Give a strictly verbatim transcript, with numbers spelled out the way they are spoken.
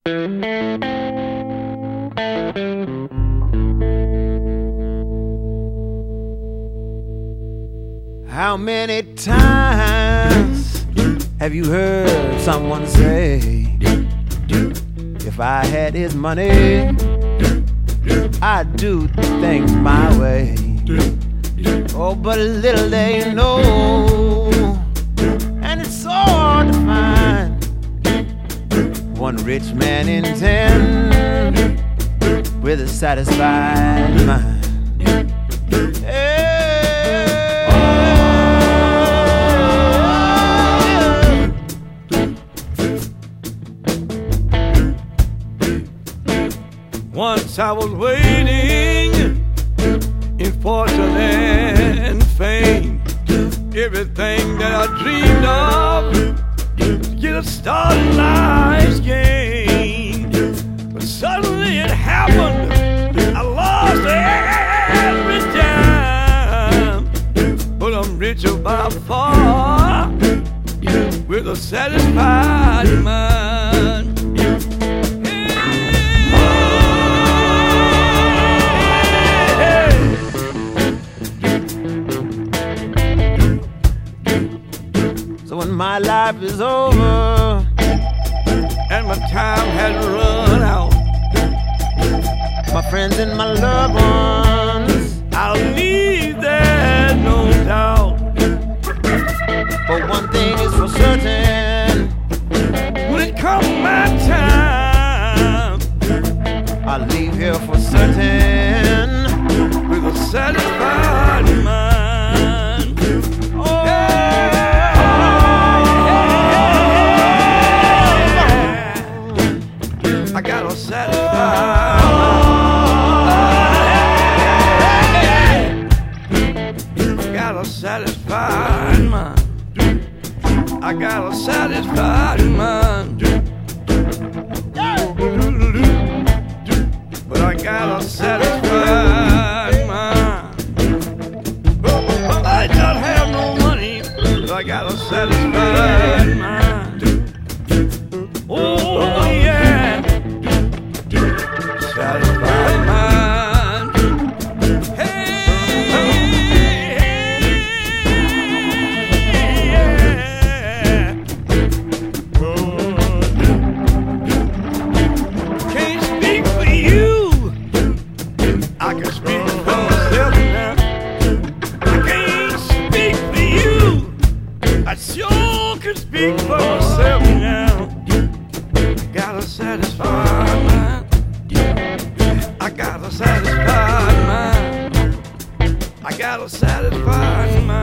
How many times have you heard someone say, if I had his money, I'd do things my way? Oh, but little they know, and it's so hard to find one rich man in ten with a satisfied mind. Hey. Once I was waiting in fortune and fame, everything that I dreamed of to get a start in life's game. But suddenly it happened, I lost every dime. But I'm richer by far with a satisfied mind. So when my life is over and my time has run out, my friends and my loved ones, I'll leave there, no doubt. But one thing is for certain, when it comes my time, I'll leave here for certain with a satisfied mind. Oh, I got a satisfied mind. I got a satisfied mind. I got a satisfied mind. But I got a satisfied mind. I don't have no money, but I got a satisfied mind. Oh yeah, satisfied mind. Hey, yeah. Can't speak for you, I can speak for myself now. I can't speak for you, I sure can speak for myself now. Got a satisfied mind. I got a satisfied mind. I got a satisfied mind.